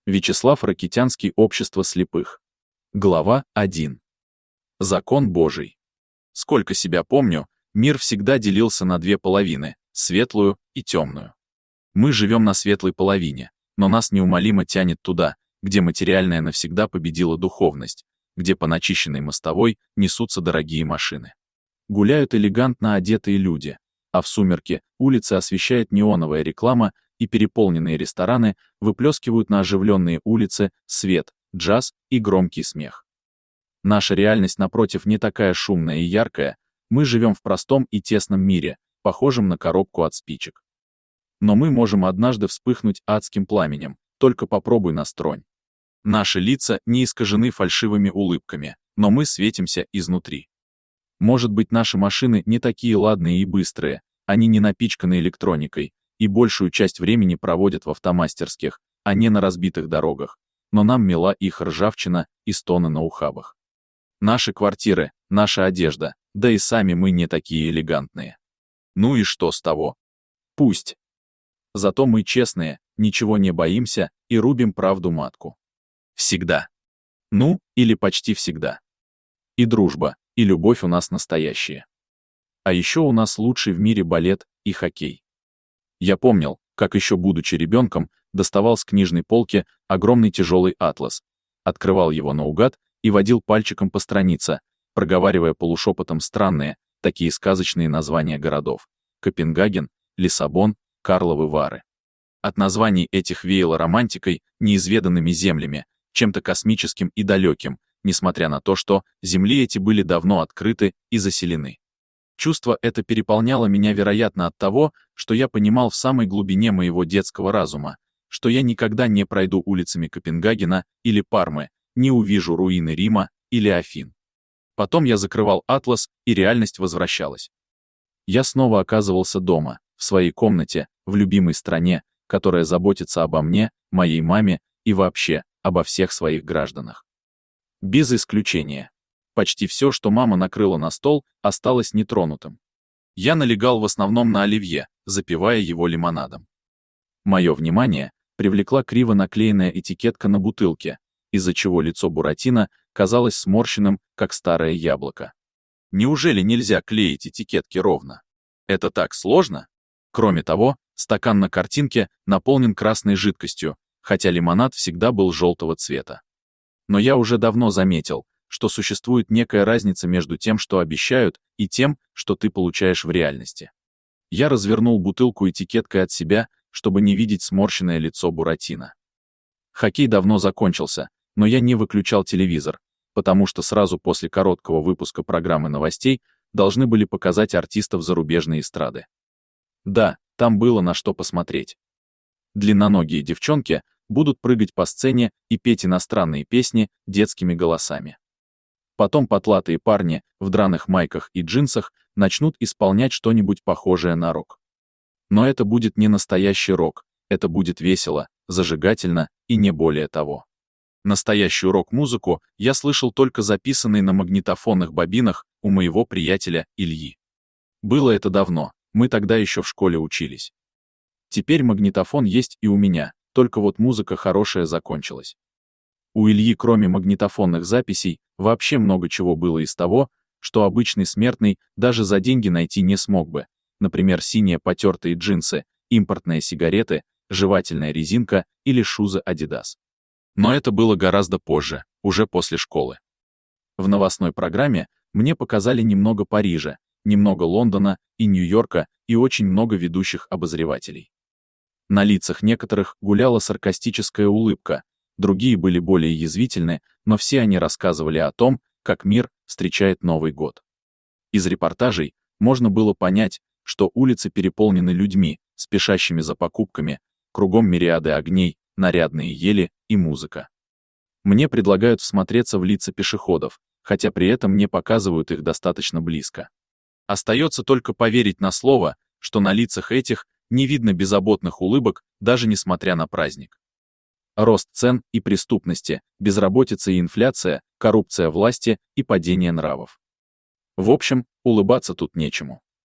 Вячеслав Ракитянский. Общество слепых. Глава 1. Закон Божий. Сколько себя помню, мир всегда делился на две половины — светлую и темную. Мы живем на светлой половине, но нас неумолимо тянет туда, где материальное навсегда победила духовность, где по начищенной мостовой несутся дорогие машины. Гуляют элегантно одетые люди, а в сумерки улицы освещает неоновая реклама, и переполненные рестораны выплескивают на оживленные улицы свет, джаз и громкий смех. Наша реальность, напротив, не такая шумная и яркая, мы живем в простом и тесном мире, похожем на коробку от спичек. Но мы можем однажды вспыхнуть адским пламенем, только попробуй нас тронь. Наши лица не искажены фальшивыми улыбками, но мы светимся изнутри. Может быть, наши машины не такие ладные и быстрые, они не напичканы электроникой, и большую часть времени проводят в автомастерских, а не на разбитых дорогах, но нам мила их ржавчина и стоны на ухабах. Наши квартиры, наша одежда, да и сами мы не такие элегантные. Ну и что с того? Пусть. Зато мы честные, ничего не боимся и рубим правду матку. Всегда. Ну, или почти всегда. И дружба, и любовь у нас настоящие. А еще у нас лучший в мире балет и хоккей. Я помнил, как еще будучи ребенком, доставал с книжной полки огромный тяжелый атлас, открывал его наугад и водил пальчиком по странице, проговаривая полушепотом странные, такие сказочные названия городов: Копенгаген, Лиссабон, Карловы Вары. От названий этих веяло романтикой, неизведанными землями, чем-то космическим и далеким, несмотря на то, что земли эти были давно открыты и заселены. Чувство это переполняло меня, вероятно, от того, что я понимал в самой глубине моего детского разума, что я никогда не пройду улицами Копенгагена или Пармы, не увижу руины Рима или Афин. Потом я закрывал атлас, и реальность возвращалась. Я снова оказывался дома, в своей комнате, в любимой стране, которая заботится обо мне, моей маме и вообще обо всех своих гражданах. Без исключения. Почти все, что мама накрыла на стол, осталось нетронутым. Я налегал в основном на оливье, запивая его лимонадом. Мое внимание привлекла криво наклеенная этикетка на бутылке, из-за чего лицо Буратино казалось сморщенным, как старое яблоко. Неужели нельзя клеить этикетки ровно? Это так сложно? Кроме того, стакан на картинке наполнен красной жидкостью, хотя лимонад всегда был желтого цвета. Но я уже давно заметил, что существует некая разница между тем, что обещают, и тем, что ты получаешь в реальности. Я развернул бутылку этикеткой от себя, чтобы не видеть сморщенное лицо Буратино. Хоккей давно закончился, но я не выключал телевизор, потому что сразу после короткого выпуска программы новостей должны были показать артистов зарубежной эстрады. Да, там было на что посмотреть. Длинноногие девчонки будут прыгать по сцене и петь иностранные песни детскими голосами. Потом потлатые парни в драных майках и джинсах начнут исполнять что-нибудь похожее на рок. Но это будет не настоящий рок, это будет весело, зажигательно и не более того. Настоящую рок-музыку я слышал только записанной на магнитофонных бобинах у моего приятеля Ильи. Было это давно, мы тогда еще в школе учились. Теперь магнитофон есть и у меня, только вот музыка хорошая закончилась. У Ильи, кроме магнитофонных записей, вообще много чего было из того, что обычный смертный даже за деньги найти не смог бы, например, синие потертые джинсы, импортные сигареты, жевательная резинка или шузы Adidas. Но это было гораздо позже, уже после школы. В новостной программе мне показали немного Парижа, немного Лондона и Нью-Йорка и очень много ведущих обозревателей. На лицах некоторых гуляла саркастическая улыбка, другие были более язвительны, но все они рассказывали о том, как мир встречает Новый год. Из репортажей можно было понять, что улицы переполнены людьми, спешащими за покупками, кругом мириады огней, нарядные ели и музыка. Мне предлагают всмотреться в лица пешеходов, хотя при этом не показывают их достаточно близко. Остается только поверить на слово, что на лицах этих не видно беззаботных улыбок, даже несмотря на праздник. Рост цен и преступности, безработица и инфляция, коррупция власти и падение нравов. В общем, улыбаться тут нечему.